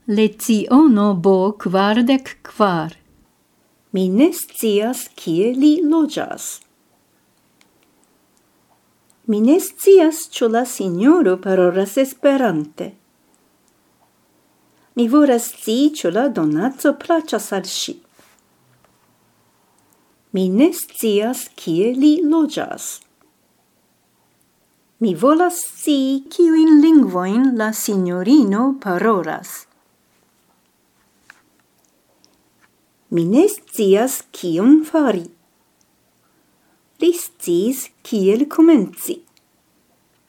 Leciono bo 44. Mi ne scias kie li loĝas. Mi ne scias ĉu la sinjoro parolas Esperante. Mi volas scii ĉu la donaco plaĉas al ŝi. Mi ne scias kie li loĝas. Mi volas scii kiujn lingvojn la sinjorino parolas. Mi ne scias kion fari. Li sciis kiel komenci.